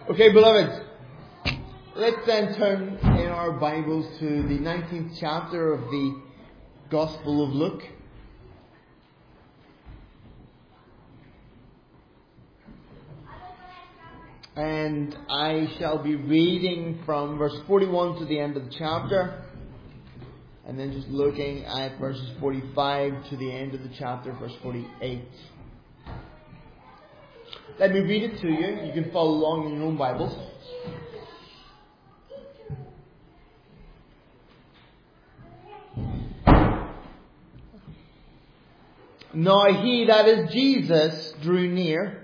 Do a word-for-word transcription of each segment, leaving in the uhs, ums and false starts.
Okay, beloved, let's then turn in our Bibles to the nineteenth chapter of the Gospel of Luke. And I shall be reading from verse forty-one to the end of the chapter, and then just looking at verses forty-five to the end of the chapter, verse forty-eight. Let me read it to you. You can follow along in your own Bibles. Now he, that is Jesus, drew near.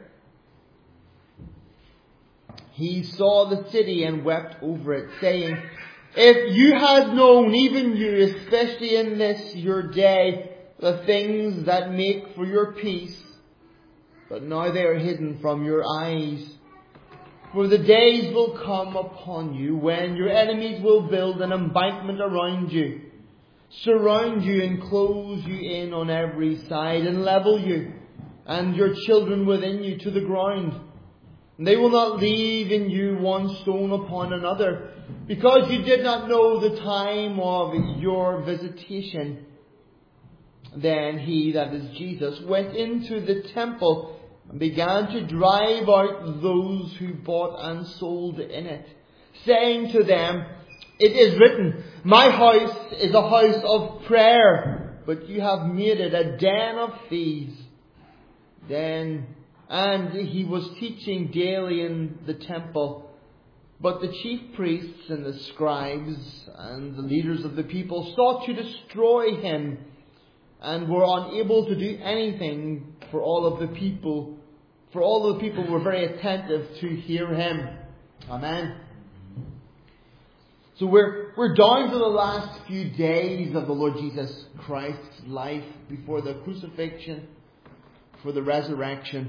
He saw the city and wept over it, saying, If you had known, even you, especially in this your day, the things that make for your peace, but now they are hidden from your eyes. For the days will come upon you when your enemies will build an embankment around you, surround you and close you in on every side, and level you and your children within you to the ground. And they will not leave in you one stone upon another, because you did not know the time of your visitation. Then he, that is Jesus, went into the temple and began to drive out those who bought and sold in it, saying to them, It is written, My house is a house of prayer, but you have made it a den of thieves. Then, and he was teaching daily in the temple. But the chief priests and the scribes and the leaders of the people sought to destroy him, and were unable to do anything, for all of the people, for all of the people were very attentive to hear him. Amen. So we're we're down to the last few days of the Lord Jesus Christ's life before the crucifixion, for the resurrection.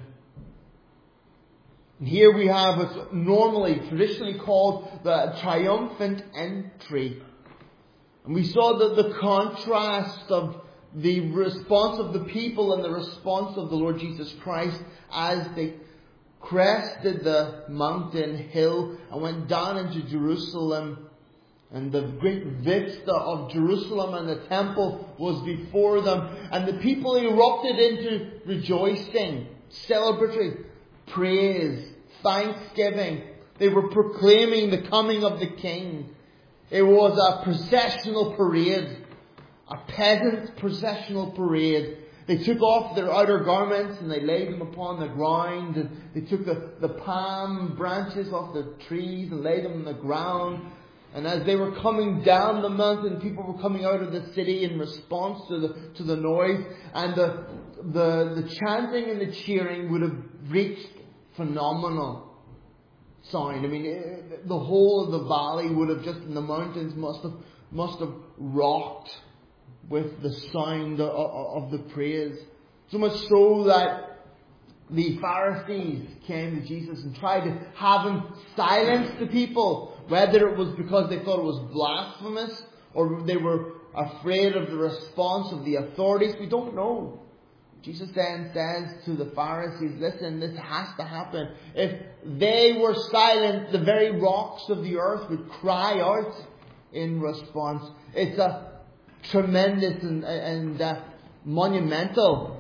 And here we have what's normally, traditionally called the triumphant entry. And we saw that the contrast of the response of the people and the response of the Lord Jesus Christ as they crested the mountain hill and went down into Jerusalem. And the great vista of Jerusalem and the temple was before them. And the people erupted into rejoicing, celebratory praise, thanksgiving. They were proclaiming the coming of the King. It was a processional parade. A peasant processional parade. They took off their outer garments and they laid them upon the ground. And they took the, the palm branches off the trees and laid them on the ground. And as they were coming down the mountain, people were coming out of the city in response to the to the noise. And the the the chanting and the cheering would have reached phenomenal sound. I mean, it, the whole of the valley would have just, in the mountains, must have must have rocked with the sound of, of the praise. So much so that the Pharisees came to Jesus and tried to have him silence the people. Whether it was because they thought it was blasphemous or they were afraid of the response of the authorities, we don't know. Jesus then says to the Pharisees, listen, this has to happen. If they were silent, the very rocks of the earth would cry out in response. It's a tremendous and, and uh, monumental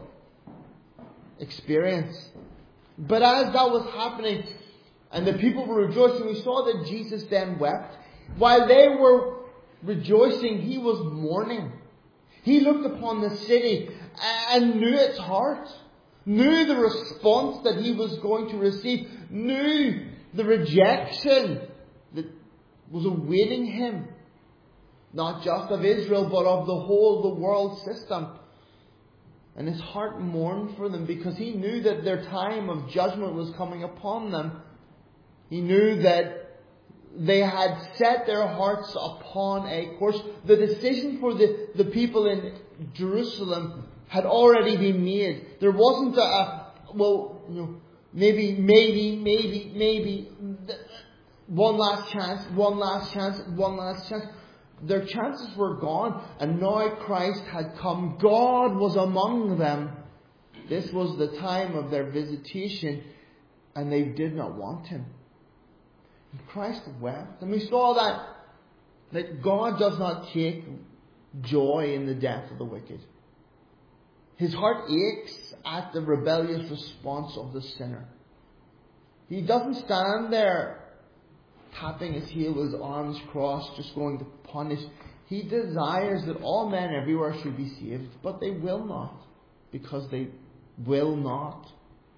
experience. But as that was happening and the people were rejoicing, we saw that Jesus then wept. While they were rejoicing, he was mourning. He looked upon the city and knew its heart, knew the response that he was going to receive, knew the rejection that was awaiting him. Not just of Israel, but of the whole of the world system. And his heart mourned for them because he knew that their time of judgment was coming upon them. He knew that they had set their hearts upon a course. The decision for the, the people in Jerusalem had already been made. There wasn't a, a well, you know, maybe, maybe, maybe, maybe, one last chance, one last chance, one last chance. Their chances were gone, and now Christ had come. God was among them. This was the time of their visitation, and they did not want him. And Christ wept. And we saw that, that God does not take joy in the death of the wicked. His heart aches at the rebellious response of the sinner. He doesn't stand there tapping his heel with his arms crossed, just going to punish. He desires that all men everywhere should be saved, but they will not, because they will not.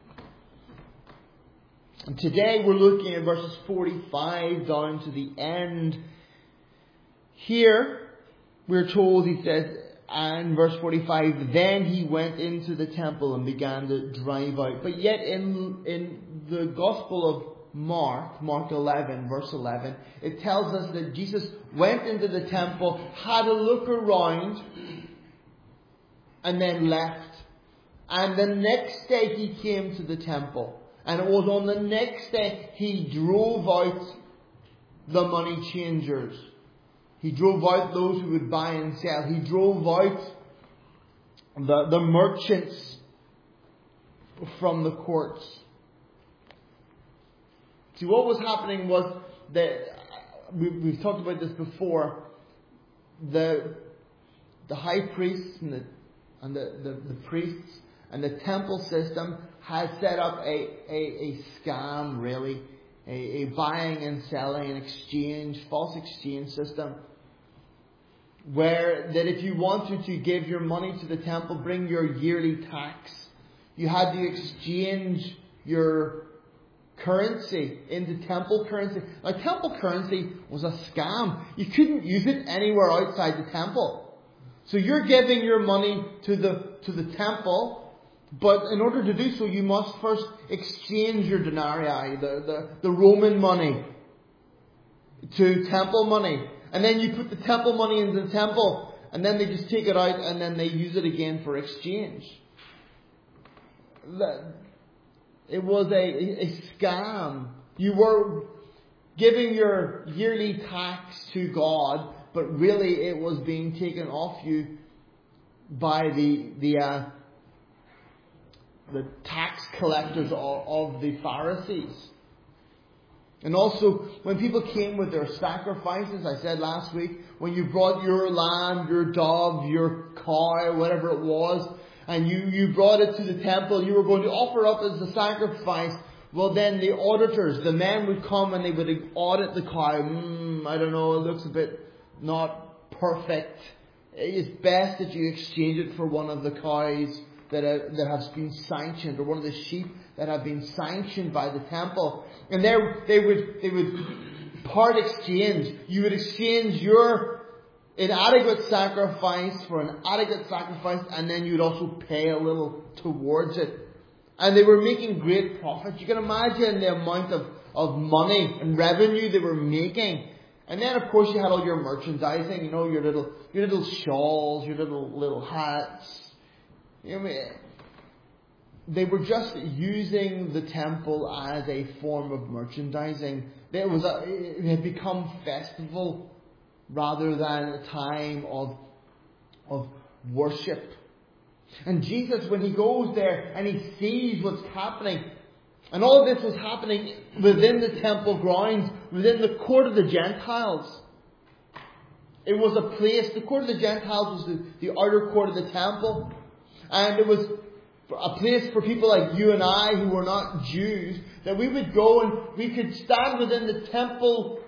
And today we're looking at verses forty-five down to the end. Here we're told, he says, and verse forty-five, then he went into the temple and began to drive out. But yet in, in the Gospel of Mark, Mark eleven, verse eleven, it tells us that Jesus went into the temple, had a look around, and then left. And the next day he came to the temple. And it was on the next day he drove out the money changers. He drove out those who would buy and sell. He drove out the, the merchants from the courts. See, what was happening was that, we, we've talked about this before, the, the high priests and, the, and the, the, the priests and the temple system had set up a, a, a scam, really, a, a buying and selling and exchange, false exchange system, where that if you wanted to give your money to the temple, bring your yearly tax, you had to exchange your currency into temple currency. Now, temple currency was a scam. You couldn't use it anywhere outside the temple. So you're giving your money to the to the temple, but in order to do so, you must first exchange your denarii, the, the, the Roman money, to temple money. And then you put the temple money into the temple, and then they just take it out and then they use it again for exchange. It was a, a scam. You were giving your yearly tax to God, but really it was being taken off you by the the uh, the tax collectors of, of the Pharisees. And also, when people came with their sacrifices, I said last week, when you brought your lamb, your dove, your cow, whatever it was, and you, you brought it to the temple, you were going to offer up as a sacrifice, well then the auditors, the men would come and they would audit the cow. Hmm, I don't know, it looks a bit not perfect. It's best that you exchange it for one of the cows that, uh, that has been sanctioned, or one of the sheep that have been sanctioned by the temple. And there they would they would part exchange. You would exchange your inadequate sacrifice for an adequate sacrifice, and then you would also pay a little towards it. And they were making great profits. You can imagine the amount of, of money and revenue they were making. And then of course you had all your merchandising, you know, your little your little shawls, your little little hats. You know, they were just using the temple as a form of merchandising. It was a, it had become festival rather than a time of of worship. And Jesus, when he goes there and he sees what's happening, and all this was happening within the temple grounds, within the court of the Gentiles. It was a place, the court of the Gentiles was the, the outer court of the temple. And it was a place for people like you and I who were not Jews, that we would go and we could stand within the temple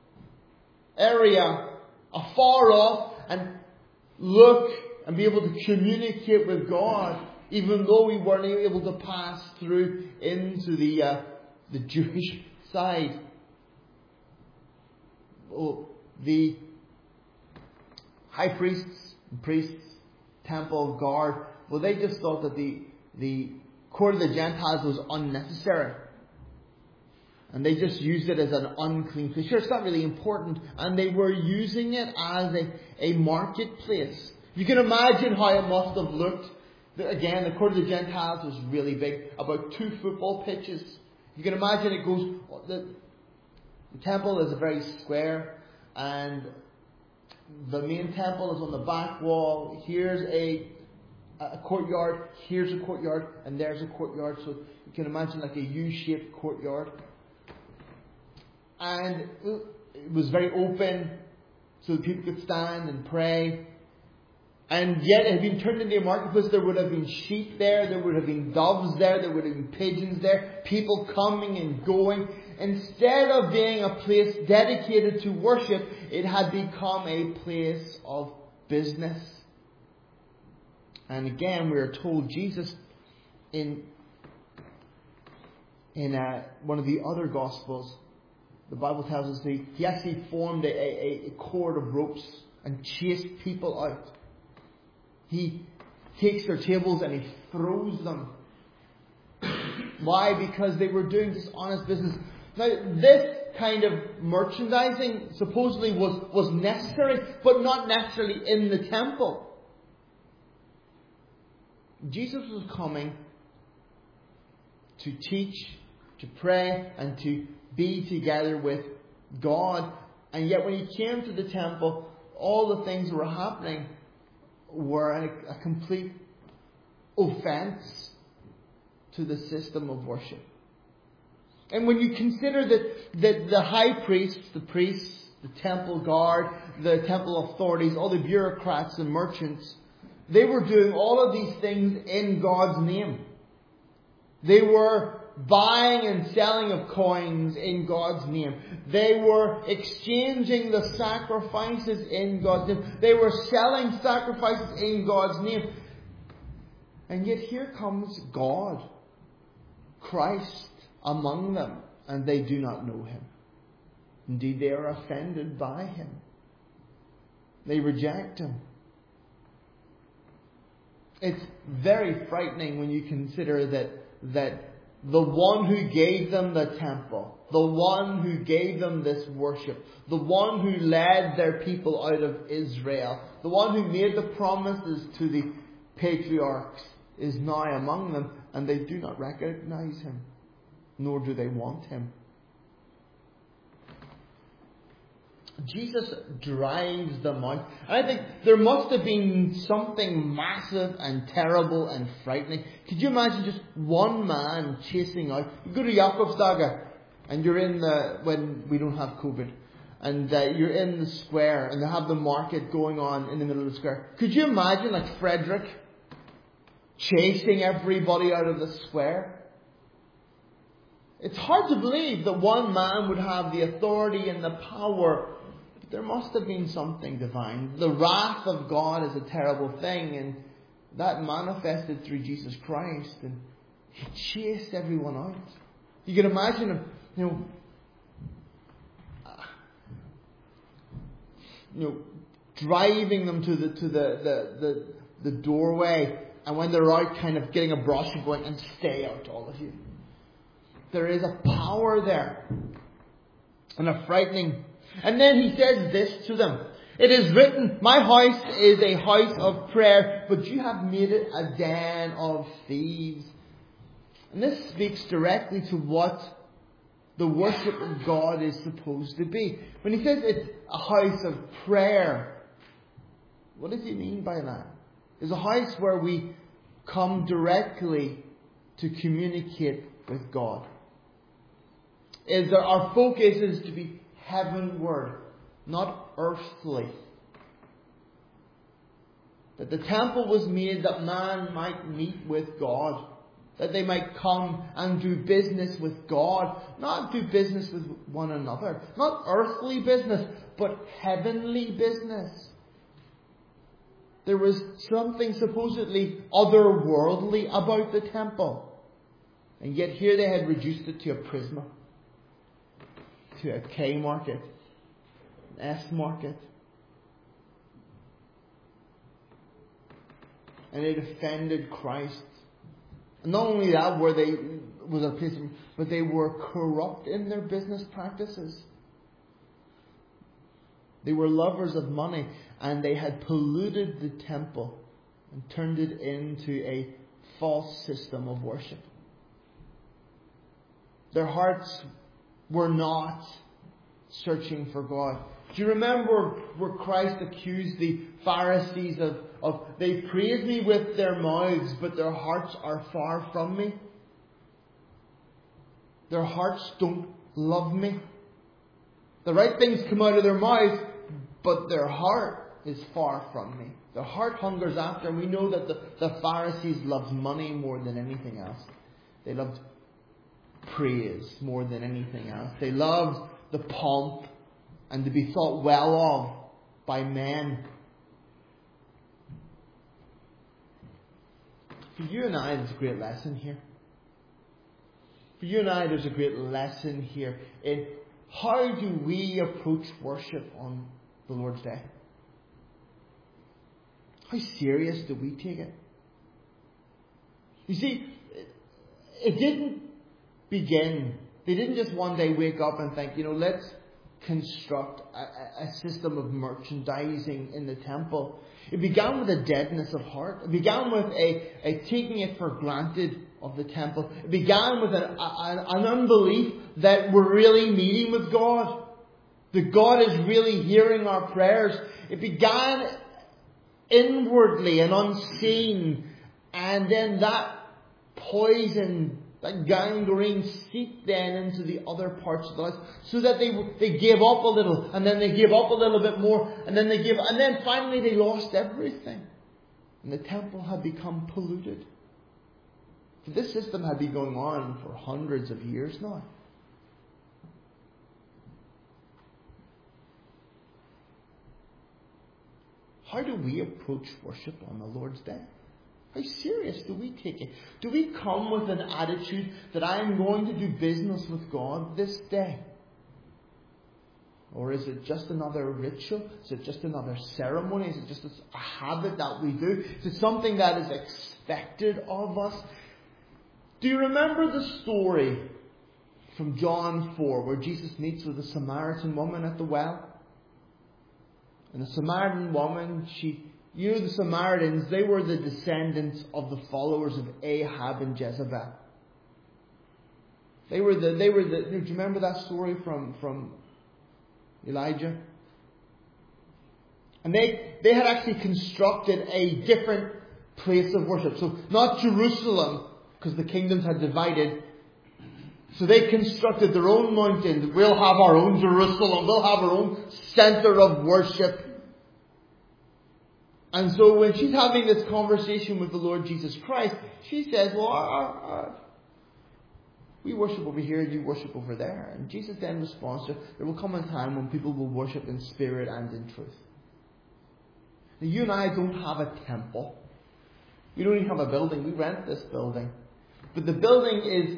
area afar off and look and be able to communicate with God, even though we weren't able to pass through into the uh, the Jewish side. Oh, the high priests, priests, temple guard, well, they just thought that the the court of the Gentiles was unnecessary. And they just used it as an unclean place. Sure, it's not really important. And they were using it as a, a marketplace. You can imagine how it must have looked. Again, the court of the Gentiles was really big. About two football pitches. You can imagine it goes... The, the temple is a very square. And the main temple is on the back wall. Here's a... a courtyard, here's a courtyard, and there's a courtyard. So you can imagine like a U-shaped courtyard. and it was very open so that people could stand and pray. And yet it had been turned into a marketplace. There would have been sheep there, there would have been doves there, there would have been pigeons there, people coming and going. Instead of being a place dedicated to worship, it had become a place of business. And again, we are told Jesus in in uh, one of the other Gospels, the Bible tells us that he, he actually formed a, a, a cord of ropes and chased people out. He takes their tables and he throws them. Why? Because they were doing dishonest business. Now, this kind of merchandising supposedly was, was necessary, but not necessarily in the temple. Jesus was coming to teach, to pray, and to be together with God. And yet when he came to the temple, all the things that were happening were a, a complete offense to the system of worship. And when you consider that, that the high priests, the priests, the temple guard, the temple authorities, all the bureaucrats and merchants, they were doing all of these things in God's name. They were buying and selling of coins in God's name. They were exchanging the sacrifices in God's name. They were selling sacrifices in God's name. And yet here comes God, Christ, among them, and they do not know him. Indeed, they are offended by him. They reject him. It's very frightening when you consider that that the one who gave them the temple, the one who gave them this worship, the one who led their people out of Israel, the one who made the promises to the patriarchs, is now among them, and they do not recognize him, nor do they want him. Jesus drives them out. And I think there must have been something massive and terrible and frightening. Could you imagine just one man chasing out? You go to Jakobsdaga and you're in the, when we don't have COVID, and uh, you're in the square and they have the market going on in the middle of the square. Could you imagine like Frederick chasing everybody out of the square? It's hard to believe that one man would have the authority and the power. There must have been something divine. The wrath of God is a terrible thing, and that manifested through Jesus Christ, and he chased everyone out. You can imagine him, you know, uh, you know, driving them to the to the, the, the, the doorway, and when they're out, kind of getting a brush and going, and stay out, all of you. There is a power there, and a frightening. And then he says this to them. It is written, my house is a house of prayer, but you have made it a den of thieves. And this speaks directly to what the worship of God is supposed to be. When he says it's a house of prayer, what does he mean by that? It's a house where we come directly to communicate with God. Is that our focus is to be heavenward, not earthly. That the temple was made that man might meet with God. That they might come and do business with God. Not do business with one another. Not earthly business, but heavenly business. There was something supposedly otherworldly about the temple. And yet here they had reduced it to a Prisma. To a K market, an S market. And it offended Christ. And not only that, were they was a place, but they were corrupt in their business practices. They were lovers of money, and they had polluted the temple and turned it into a false system of worship. Their hearts were not searching for God. Do you remember where Christ accused the Pharisees of, of they praise me with their mouths, but their hearts are far from me? Their hearts don't love me. The right things come out of their mouth, but their heart is far from me. Their heart hungers after. And we know that the, the Pharisees loved money more than anything else. They loved praise more than anything else. They loved the pomp and to be thought well of by men. For you and I, there's a great lesson here. For you and I, there's a great lesson here in how do we approach worship on the Lord's Day? How serious do we take it? You see, it didn't begin. They didn't just one day wake up and think, you know, let's construct a, a system of merchandising in the temple. It began with a deadness of heart. It began with a, a taking it for granted of the temple. It began with an, a, an unbelief that we're really meeting with God. That God is really hearing our prayers. It began inwardly and unseen. And then that poison, that gangrene seeped then into the other parts of the life, so that they they gave up a little, and then they gave up a little bit more, and then they gave, and then finally they lost everything, and the temple had become polluted. This system had been going on for hundreds of years now. How do we approach worship on the Lord's Day? How serious do we take it? Do we come with an attitude that I am going to do business with God this day? Or is it just another ritual? Is it just another ceremony? Is it just a habit that we do? Is it something that is expected of us? Do you remember the story from John four where Jesus meets with a Samaritan woman at the well? And the Samaritan woman, she... You know, the Samaritans, they were the descendants of the followers of Ahab and Jezebel. They were the, they were the, do you remember that story from, from Elijah? And they, they had actually constructed a different place of worship. So not Jerusalem, because the kingdoms had divided. So they constructed their own mountain. We'll have our own Jerusalem. We'll have our own center of worship. And so when she's having this conversation with the Lord Jesus Christ, she says, well, our, our, our, we worship over here and you worship over there. And Jesus then responds to her, there will come a time when people will worship in spirit and in truth. Now, you and I don't have a temple. We don't even have a building. We rent this building. But the building is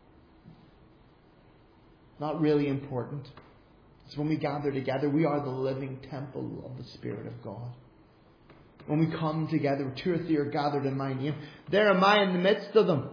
not really important. It's when we gather together, we are the living temple of the Spirit of God. When we come together, two or three are gathered in my name, there am I in the midst of them.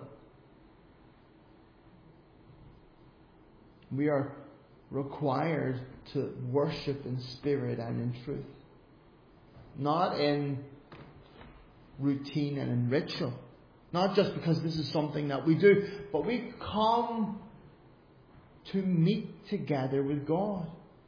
We are required to worship in spirit and in truth. Not in routine and in ritual. Not just because this is something that we do, but we come to meet together with God.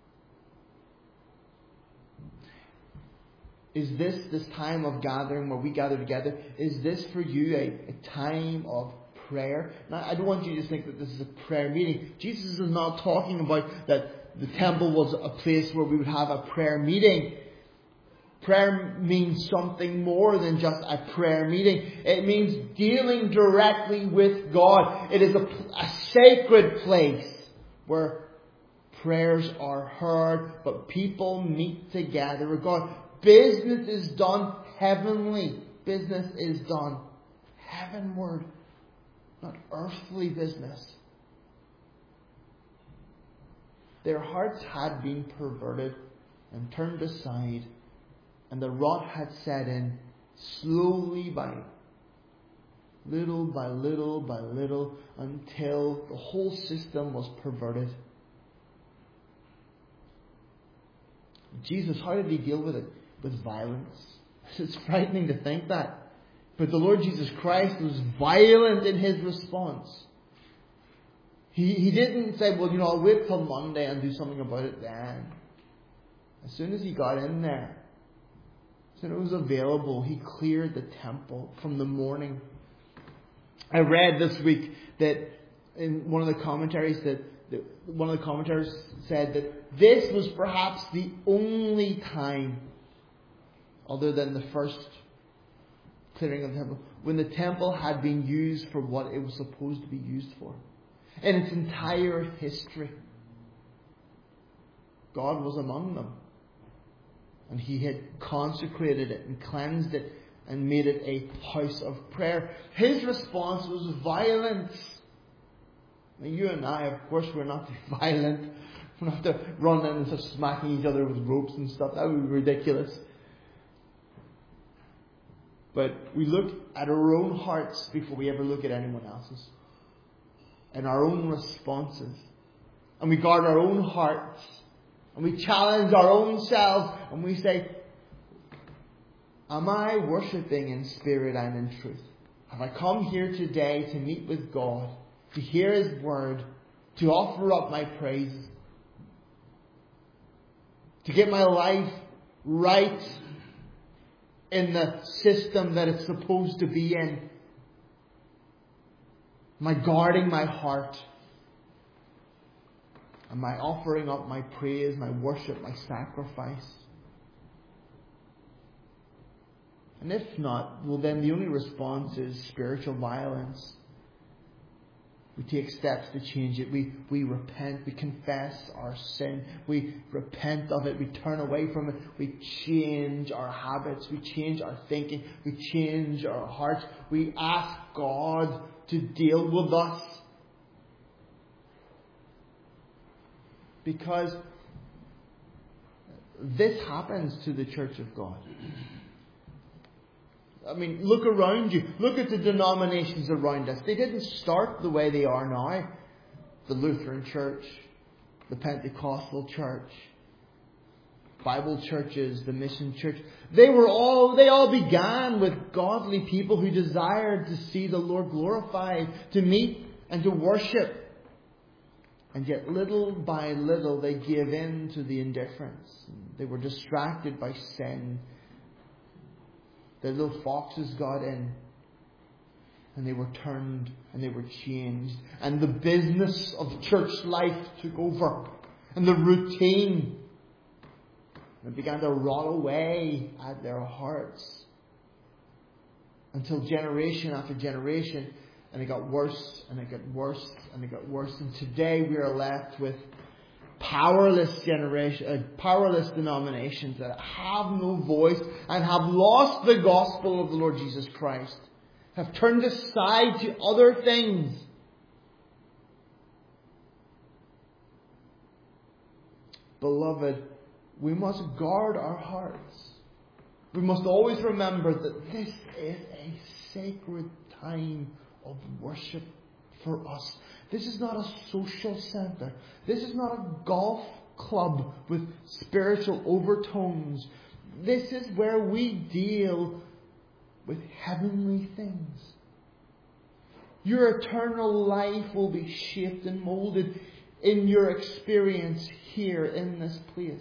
Is this, this time of gathering where we gather together, is this for you a, a time of prayer? Now, I don't want you to think that this is a prayer meeting. Jesus is not talking about that the temple was a place where we would have a prayer meeting. Prayer means something more than just a prayer meeting. It means dealing directly with God. It is a, a sacred place where prayers are heard, but people meet together with God. Business is done heavenly. Business is done heavenward, not earthly business. Their hearts had been perverted and turned aside, and the rot had set in slowly by little by little by little until the whole system was perverted. Jesus, how did he deal with it? With violence. It's frightening to think that. But the Lord Jesus Christ was violent in his response. He, he didn't say, well, you know, I'll wait till Monday and do something about it then. As soon as he got in there, as soon as it was available, he cleared the temple from the morning. I read this week that in one of the commentaries that the, one of the commentators said that this was perhaps the only time, other than the first clearing of the temple, when the temple had been used for what it was supposed to be used for. In its entire history, God was among them. And He had consecrated it and cleansed it and made it a house of prayer. His response was violence. Now, you and I, of course, we're not to be violent. We're not to run in and start smacking each other with ropes and stuff. That would be ridiculous. But we look at our own hearts before we ever look at anyone else's. And our own responses. And we guard our own hearts. And we challenge our own selves. And we say, am I worshipping in spirit and in truth? Have I come here today to meet with God, to hear His word, to offer up my praises, to get my life right in the system that it's supposed to be in? Am I guarding my heart? Am I offering up my praise, my worship, my sacrifice? And if not, well then the only response is spiritual violence. We take steps to change it. We, we repent. We confess our sin. We repent of it. We turn away from it. We change our habits. We change our thinking. We change our hearts. We ask God to deal with us. Because this happens to the Church of God. I mean, look around you. Look at the denominations around us. They didn't start the way they are now. The Lutheran Church, the Pentecostal Church, Bible churches, the Mission Church. They were all, they all began with godly people who desired to see the Lord glorified, to meet and to worship. And yet little by little they gave in to the indifference. They were distracted by sin. The little foxes got in. And they were turned and they were changed. And the business of church life took over. And the routine. And it began to rot away at their hearts. Until generation after generation. And it got worse and it got worse and it got worse. And today we are left with powerless generation, uh, powerless denominations that have no voice and have lost the gospel of the Lord Jesus Christ. Have turned aside to other things. Beloved, we must guard our hearts. We must always remember that this is a sacred time of worship for us. This is not a social centre. This is not a golf club with spiritual overtones. This is where we deal with heavenly things. Your eternal life will be shaped and moulded in your experience here in this place.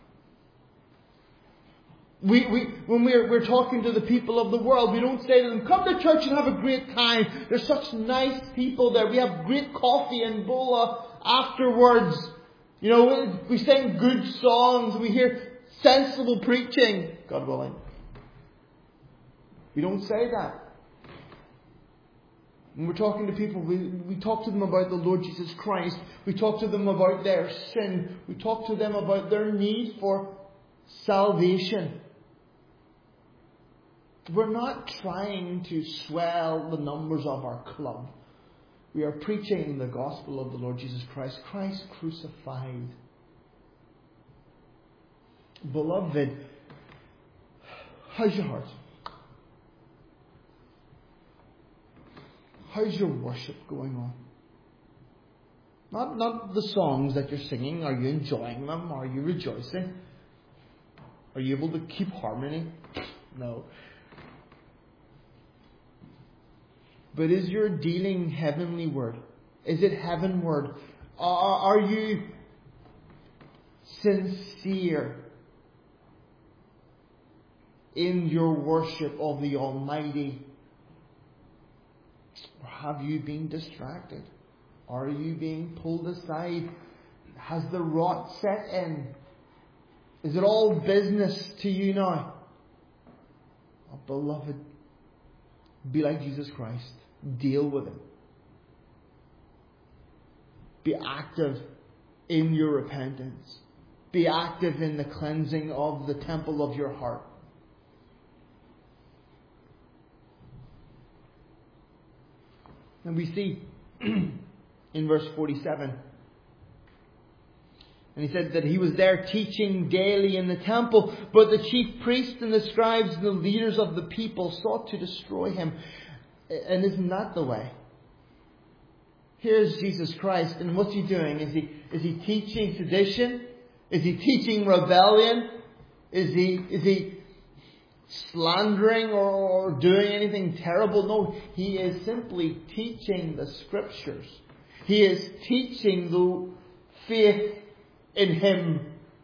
We, we, when we're, we're talking to the people of the world, we don't say to them, come to church and have a great time. There's such nice people there. We have great coffee and bola afterwards. You know, we sing good songs. We hear sensible preaching, God willing. We don't say that. When we're talking to people, we, we talk to them about the Lord Jesus Christ. We talk to them about their sin. We talk to them about their need for salvation. We're not trying to swell the numbers of our club. We are preaching the gospel of the Lord Jesus Christ, Christ crucified. Beloved, how's your heart? How's your worship going on? Not, not the songs that you're singing. Are you enjoying them? Are you rejoicing? Are you able to keep harmony? No. But is your dealing heavenly word? Is it heavenward? Are, are you sincere in your worship of the Almighty? Or have you been distracted? Are you being pulled aside? Has the rot set in? Is it all business to you now? Oh, beloved, be like Jesus Christ. Deal with it. Be active in your repentance. Be active in the cleansing of the temple of your heart. And we see in verse forty-seven, and he said that he was there teaching daily in the temple, but the chief priests and the scribes and the leaders of the people sought to destroy him. And isn't that the way? Here's Jesus Christ, and what's he doing? Is he is he teaching sedition? Is he teaching rebellion? Is he is he slandering or, or doing anything terrible? No, he is simply teaching the Scriptures. He is teaching the faith in Him.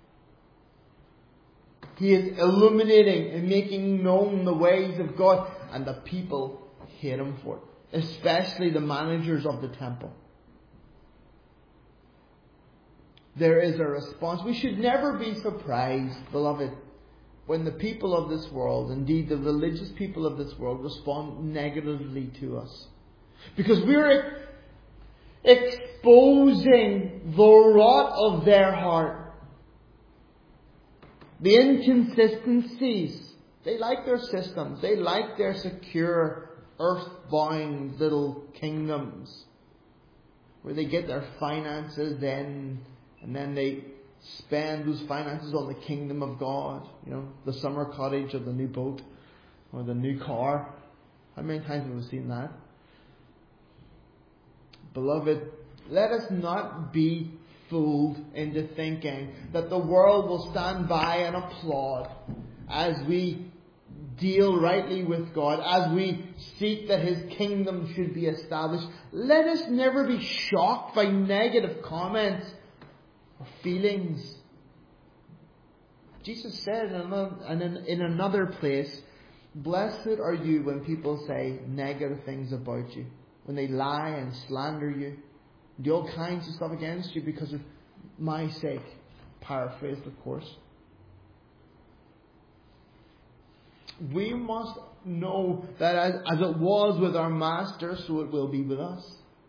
He is illuminating and making known the ways of God, and the people hate Him for it, especially the managers of the temple. There is a response. We should never be surprised, beloved, when the people of this world, indeed the religious people of this world, respond negatively to us. Because we're exposing the rot of their heart. The inconsistencies. They like their systems. They like their secure, earthbound little kingdoms, where they get their finances in, and then they spend those finances on the kingdom of God. You know, the summer cottage or the new boat or the new car. How many times have we seen that? Beloved, let us not be fooled into thinking that the world will stand by and applaud as we deal rightly with God, as we seek that His kingdom should be established. Let us never be shocked by negative comments or feelings. Jesus said in another, in another place, blessed are you when people say negative things about you, when they lie and slander you, do all kinds of stuff against you because of my sake. Paraphrased, of course. We must know that as, as it was with our Master, so it will be with us.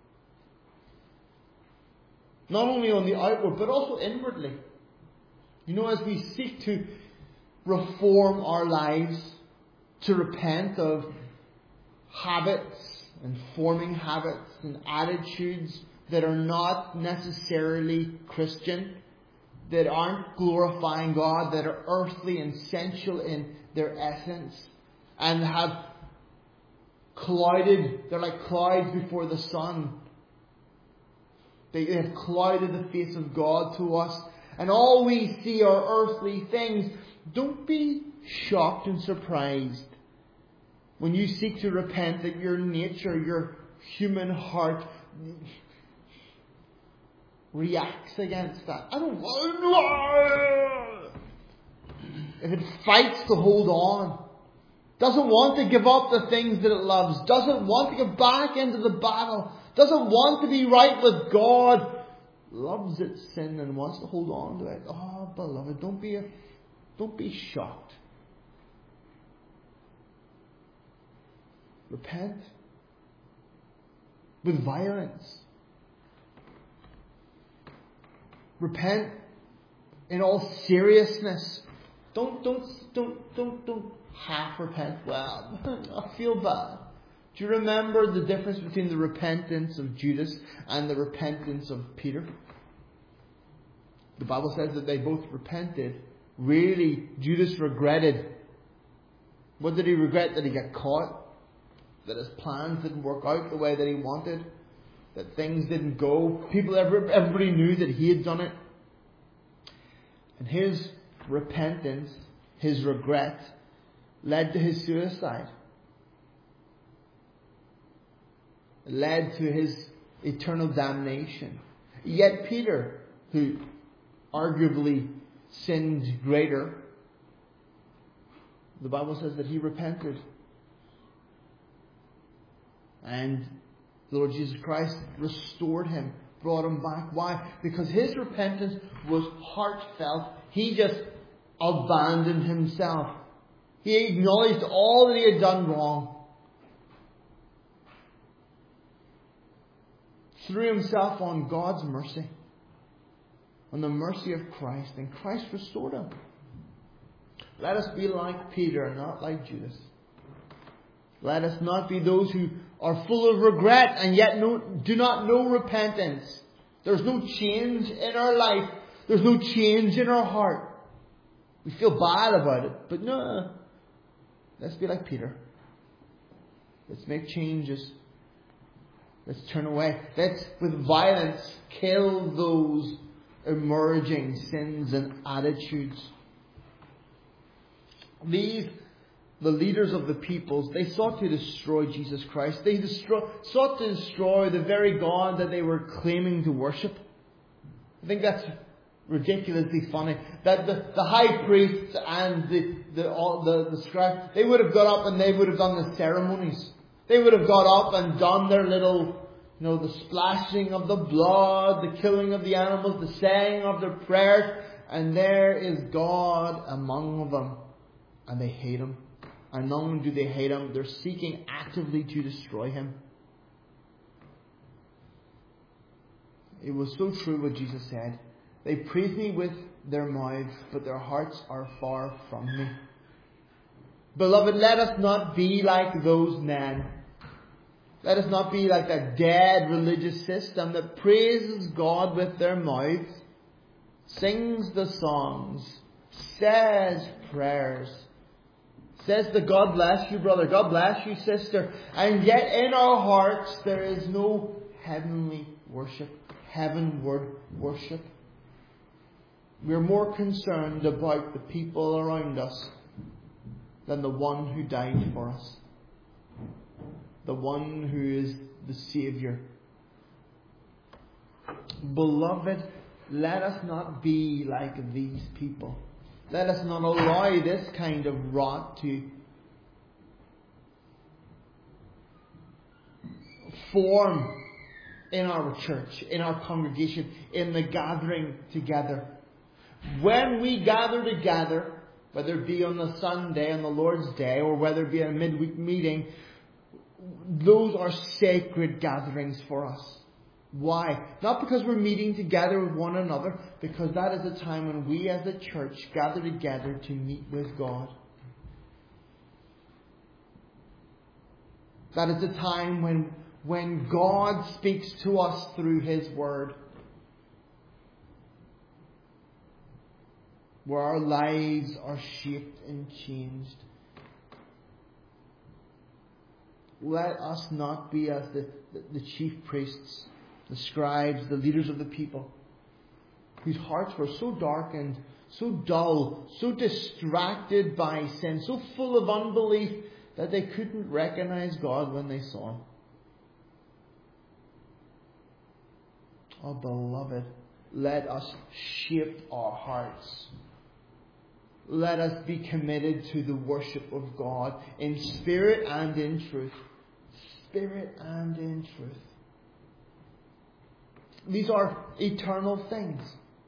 Not only on the outward, but also inwardly. You know, as we seek to reform our lives, to repent of habits and forming habits and attitudes that are not necessarily Christian, that aren't glorifying God, that are earthly and sensual in their essence, and have clouded, they're like clouds before the sun. They have clouded the face of God to us, and all we see are earthly things. Don't be shocked and surprised when you seek to repent that your nature, your human heart reacts against that. I don't want to. If it fights to hold on, doesn't want to give up the things that it loves, doesn't want to get back into the battle, doesn't want to be right with God, loves its sin and wants to hold on to it. Oh, beloved, don't be a, don't be shocked. Repent with violence. Repent in all seriousness. Don't don't don't don't don't half repent. Well, I feel bad. Do you remember the difference between the repentance of Judas and the repentance of Peter? The Bible says that they both repented. Really, Judas regretted. What did he regret? That he got caught? That his plans didn't work out the way that he wanted? That things didn't go? People, everybody knew that he had done it. And his repentance, his regret, led to his suicide. It led to his eternal damnation. Yet Peter, who arguably sinned greater, the Bible says that he repented. And The Lord Jesus Christ restored him, brought him back. Why? Because his repentance was heartfelt. He just abandoned himself. He acknowledged all that he had done wrong. Threw himself on God's mercy, on the mercy of Christ, and Christ restored him. Let us be like Peter, not like Judas. Let us not be those who are full of regret and yet no, do not know repentance. There's no change in our life. There's no change in our heart. We feel bad about it, but no. Let's be like Peter. Let's make changes. Let's turn away. Let's, with violence, kill those emerging sins and attitudes. These, the leaders of the peoples, they sought to destroy Jesus Christ. They destroy, sought to destroy the very God that they were claiming to worship. I think that's ridiculously funny. That the, the high priests and the the, all, the the scribes, they would have got up and they would have done the ceremonies. They would have got up and done their little, you know, the splashing of the blood, the killing of the animals, the saying of their prayers, and there is God among them. And they hate him. And not only do they hate him, they're seeking actively to destroy him. It was so true what Jesus said. They praise me with their mouths, but their hearts are far from me. Beloved, let us not be like those men. Let us not be like that dead religious system that praises God with their mouths, sings the songs, says prayers, says the God bless you, brother, God bless you, sister, and yet in our hearts there is no heavenly worship, heavenward worship. We're more concerned about the people around us than the one who died for us. The one who is the Saviour. Beloved, let us not be like these people. Let us not allow this kind of rot to form in our church, in our congregation, in the gathering together. When we gather together, whether it be on the Sunday, on the Lord's Day, or whether it be a midweek meeting, those are sacred gatherings for us. Why? Not because we're meeting together with one another, because that is a time when we as a church gather together to meet with God. That is a time when, when God speaks to us through His Word. Where our lives are shaped and changed. Let us not be as the, the, the chief priests, the scribes, the leaders of the people, whose hearts were so darkened, so dull, so distracted by sin, so full of unbelief that they couldn't recognize God when they saw Him. Oh, beloved, let us shape our hearts. Let us be committed to the worship of God in spirit and in truth. Spirit and in truth. These are eternal things.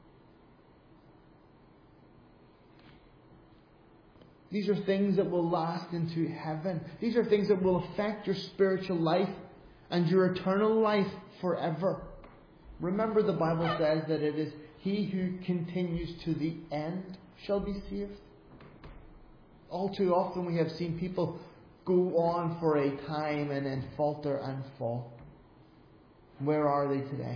These are things that will last into heaven. These are things that will affect your spiritual life and your eternal life forever. Remember, the Bible says that it is he who continues to the end shall be saved. All too often we have seen people go on for a time and then falter and fall. Where are they today?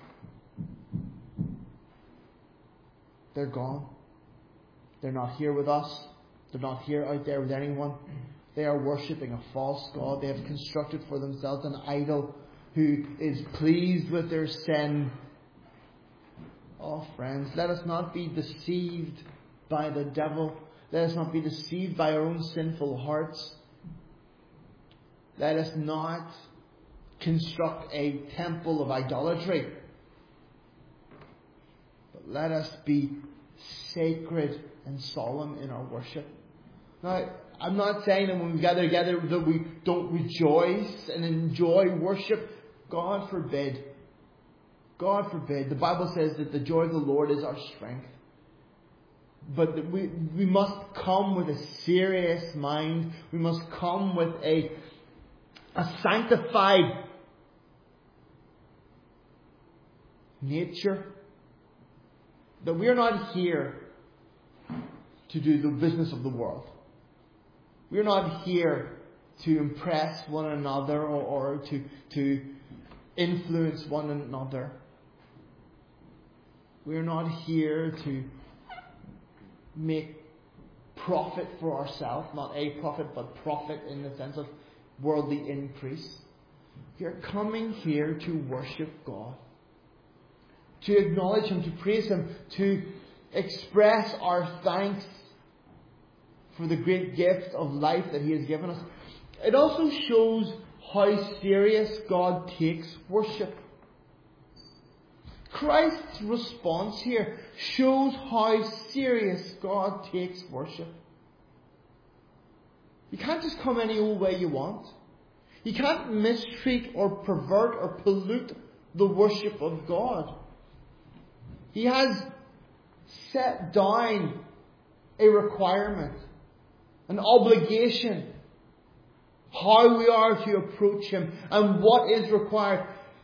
They're gone. They're not here with us. They're not here out there with anyone. They are worshipping a false god. They have constructed for themselves an idol who is pleased with their sin. Oh, friends, let us not be deceived by the devil. Let us not be deceived by our own sinful hearts. Let us not construct a temple of idolatry. But let us be sacred and solemn in our worship. Now, I'm not saying that when we gather together that we don't rejoice and enjoy worship. God forbid. God forbid. The Bible says that the joy of the Lord is our strength. But that we, we must come with a serious mind. We must come with a, a sanctified nature. That we are not here to do the business of the world. We are not here to impress one another or, or to, to influence one another. We are not here to make profit for ourselves, not a profit, but profit in the sense of worldly increase. We are coming here to worship God, to acknowledge Him, to praise Him, to express our thanks for the great gift of life that He has given us. It also shows how serious God takes worship. Christ's response here shows how serious God takes worship. You can't just come any old way you want. You can't mistreat or pervert or pollute the worship of God. He has set down a requirement, an obligation, how we are to approach Him and what is required.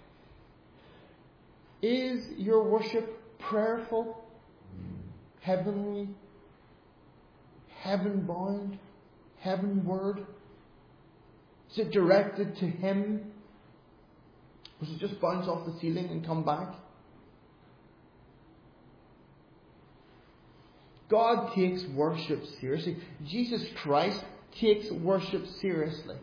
Is your worship prayerful, heavenly, heaven-bound, heavenward? Is it directed to Him? Or does it just bounce off the ceiling and come back? God takes worship seriously. Jesus Christ takes worship seriously.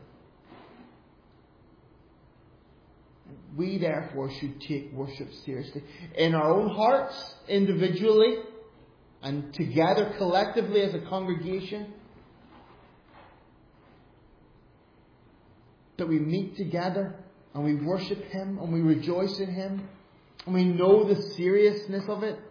We therefore should take worship seriously in our own hearts, individually, and together collectively as a congregation. That we meet together and we worship Him and we rejoice in Him and we know the seriousness of it.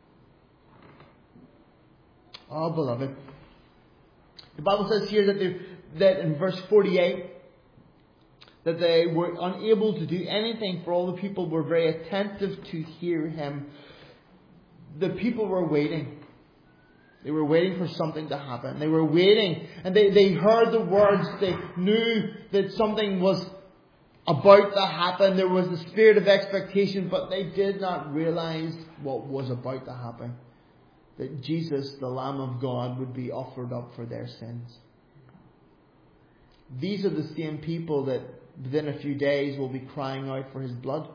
Oh, beloved. The Bible says here that, they, that in verse forty-eight, that they were unable to do anything, for all the people were very attentive to hear Him. The people were waiting. They were waiting for something to happen. They were waiting, and they, they heard the words. They knew that something was about to happen. There was the spirit of expectation, but they did not realize what was about to happen. That Jesus, the Lamb of God, would be offered up for their sins. These are the same people that within a few days will be crying out for His blood.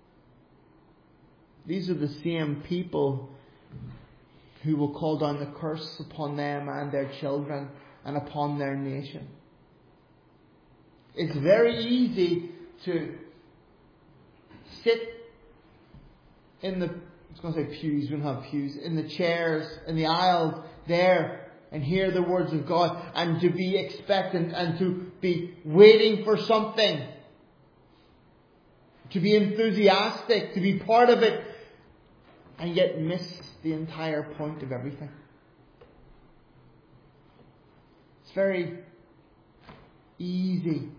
These are the same people who will call down the curse upon them and their children and upon their nation. It's very easy to sit in the, I was going to say pews, we don't have pews, in the chairs, in the aisles there, and hear the words of God, and to be expectant and to be waiting for something, to be enthusiastic, to be part of it, and yet miss the entire point of everything. It's very easy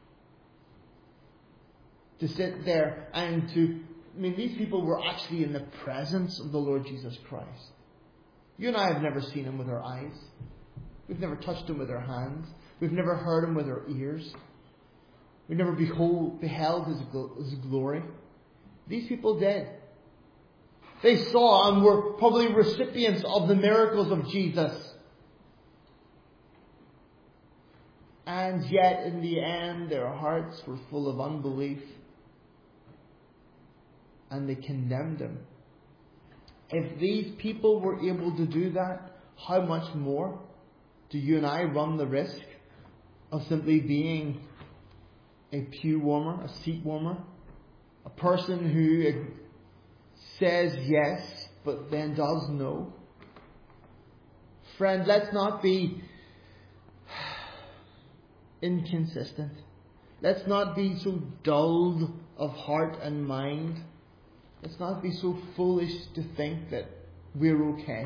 to sit there and to, I mean, these people were actually in the presence of the Lord Jesus Christ. You and I have never seen Him with our eyes. We've never touched Him with our hands. We've never heard Him with our ears. We've never behold, beheld His, His glory. These people did. They saw and were probably recipients of the miracles of Jesus. And yet, in the end, their hearts were full of unbelief. And they condemned Him. If these people were able to do that, how much more do you and I run the risk of simply being a pew warmer, a seat warmer, a person who says yes, but then does no? Friend, let's not be inconsistent. Let's not be so dulled of heart and mind. Let's not be so foolish to think that we're okay.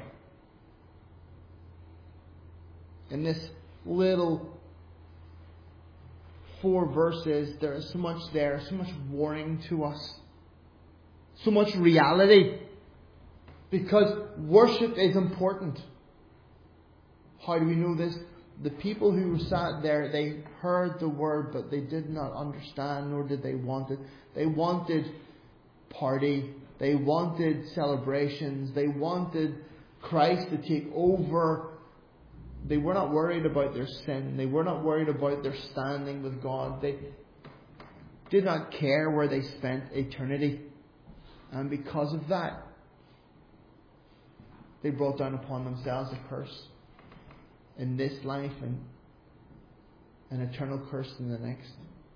In this little four verses, there is so much there, so much warning to us, so much reality. Because worship is important. How do we know this? The people who sat there, they heard the word, but they did not understand, nor did they want it. They wanted party. They wanted celebrations. They wanted Christ to take over. They were not worried about their sin. They were not worried about their standing with God. They did not care where they spent eternity. And because of that, they brought down upon themselves a curse in this life and an eternal curse in the next.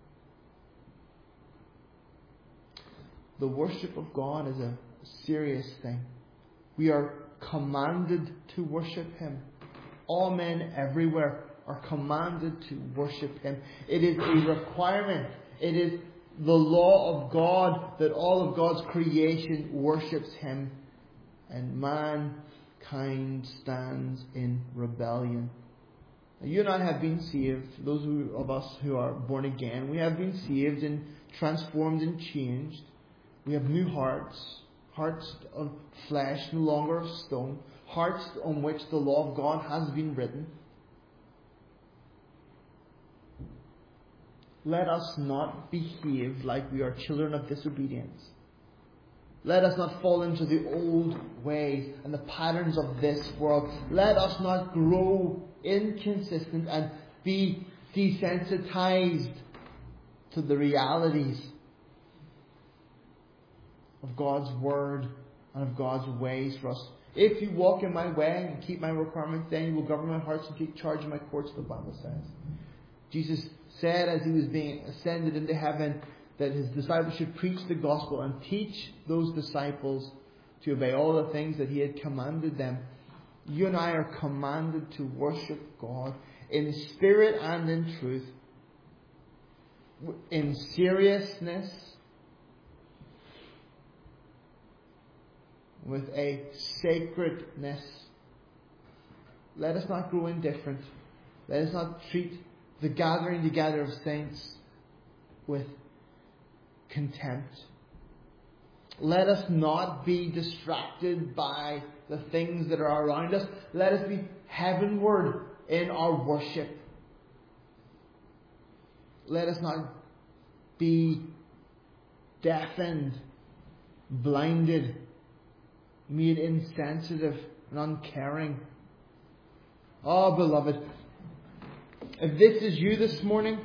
The worship of God is a serious thing. We are commanded to worship Him. All men everywhere are commanded to worship Him. It is a requirement. It is the law of God that all of God's creation worships Him. And mankind stands in rebellion. Now, you and I have been saved. Those who, of us who are born again, we have been saved and transformed and changed. We have new hearts. Hearts of flesh, no longer of stone. Hearts on which the law of God has been written. Let us not behave like we are children of disobedience. Let us not fall into the old ways and the patterns of this world. Let us not grow inconsistent and be desensitized to the realities of God's Word and of God's ways for us. If you walk in my way and keep my requirements, then you will govern my hearts and take charge of my courts, the Bible says. Jesus said as He was being ascended into heaven that His disciples should preach the gospel and teach those disciples to obey all the things that He had commanded them. You and I are commanded to worship God in spirit and in truth, in seriousness, with a sacredness. Let us not grow indifferent. Let us not treat the gathering together of saints with contempt. Let us not be distracted by the things that are around us. Let us be heavenward in our worship. Let us not be deafened, blinded, made insensitive and uncaring. Oh, beloved, if this is you this morning,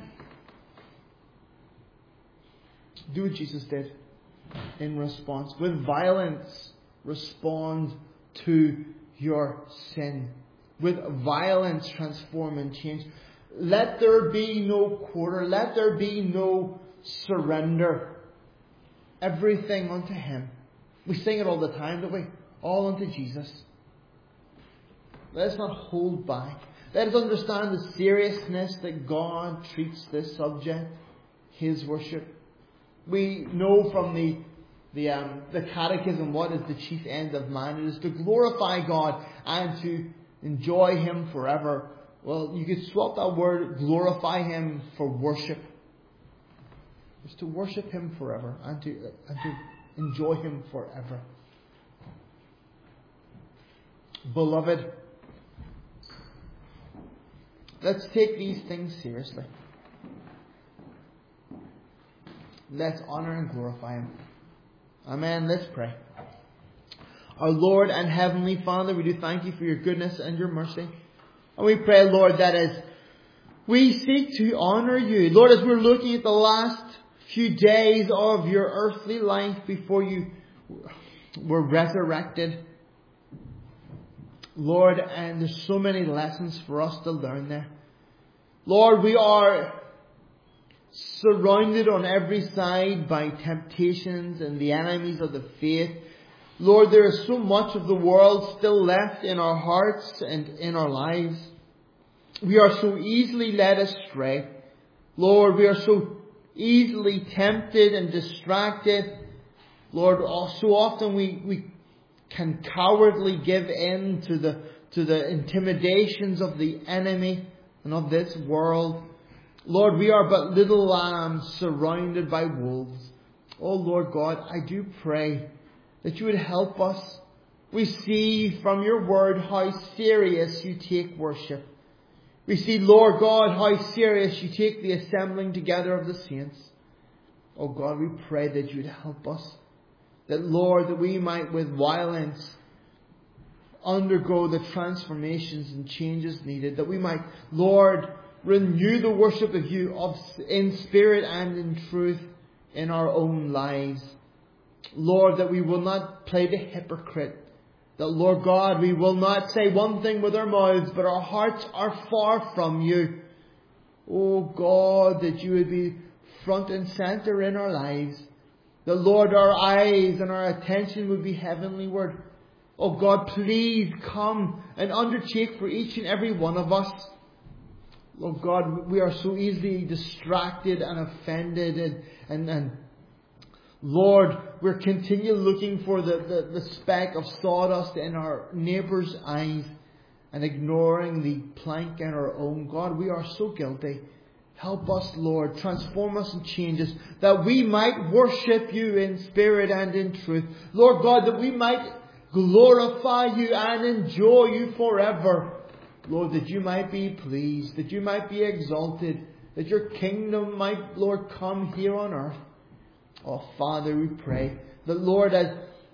do what Jesus did in response. With violence, respond to your sin. With violence, transform and change. Let there be no quarter. Let there be no surrender. Everything unto Him. We sing it all the time, don't we? All unto Jesus. Let us not hold back. Let us understand the seriousness that God treats this subject, His worship. We know from the the um, the Catechism what is the chief end of man. It is to glorify God and to enjoy Him forever. Well, you could swap that word, glorify Him, for worship. It's to worship Him forever and to and to enjoy Him forever. Beloved, let's take these things seriously. Let's honor and glorify Him. Amen. Let's pray. Our Lord and Heavenly Father, we do thank You for Your goodness and Your mercy. And we pray, Lord, that as we seek to honor You, Lord, as we're looking at the last few days of Your earthly life before You were resurrected, Lord, and there's so many lessons for us to learn there. Lord, we are surrounded on every side by temptations and the enemies of the faith. Lord, there is so much of the world still left in our hearts and in our lives. We are so easily led astray. Lord, we are so easily tempted and distracted. Lord, so often we, we can cowardly give in to the, to the intimidations of the enemy and of this world. Lord, we are but little lambs surrounded by wolves. Oh Lord God, I do pray that you would help us. We see from your word how serious you take worship. We see, Lord God, how serious you take the assembling together of the saints. Oh God, we pray that you would help us. That, Lord, that we might with violence undergo the transformations and changes needed. That we might, Lord, renew the worship of you of, in spirit and in truth in our own lives. Lord, that we will not play the hypocrite. That, Lord God, we will not say one thing with our mouths, but our hearts are far from you. Oh God, that you would be front and center in our lives. That, Lord, our eyes and our attention would be heavenlyward. Oh God, please come and undertake for each and every one of us. Lord God, we are so easily distracted and offended, and, and, and Lord, we're continually looking for the, the, the speck of sawdust in our neighbour's eyes and ignoring the plank in our own. God, we are so guilty. Help us, Lord. Transform us and change us, that we might worship you in spirit and in truth. Lord God, that we might glorify you and enjoy you forever. Lord, that you might be pleased, that you might be exalted, that your kingdom might, Lord, come here on earth. Oh, Father, we pray that, Lord, as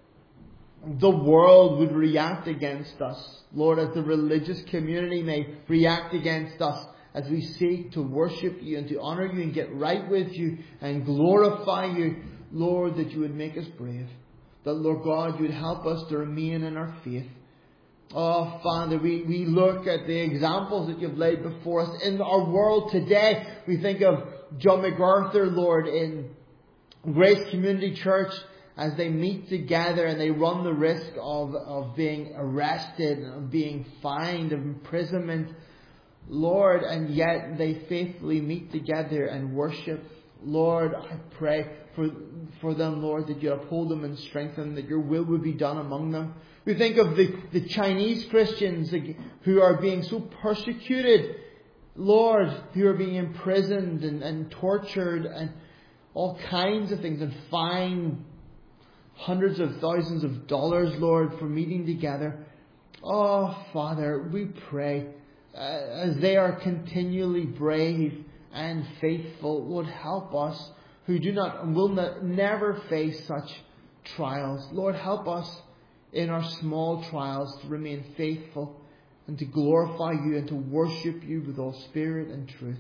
the world would react against us, Lord, as the religious community may react against us, as we seek to worship you and to honour you and get right with you and glorify you, Lord, that you would make us brave. That, Lord God, you would help us to remain in our faith. Oh, Father, we, we look at the examples that you've laid before us in our world today. We think of John MacArthur, Lord, in Grace Community Church, as they meet together and they run the risk of, of being arrested, of being fined, of imprisonment, Lord, and yet they faithfully meet together and worship. Lord, I pray for, for them, Lord, that you uphold them and strengthen them, that your will would be done among them. We think of the, the Chinese Christians who are being so persecuted, Lord, who are being imprisoned and, and tortured and all kinds of things, and fined hundreds of thousands of dollars, Lord, for meeting together. Oh, Father, we pray uh, as they are continually brave and faithful, Lord, help us who do not and will not, never face such trials. Lord, help us in our small trials to remain faithful and to glorify you and to worship you with all spirit and truth.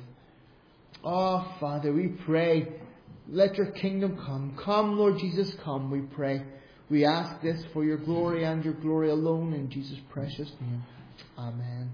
Oh, Father, we pray, let your kingdom come. Come, Lord Jesus, come, we pray. We ask this for your glory and your glory alone, in Jesus' precious name. Amen.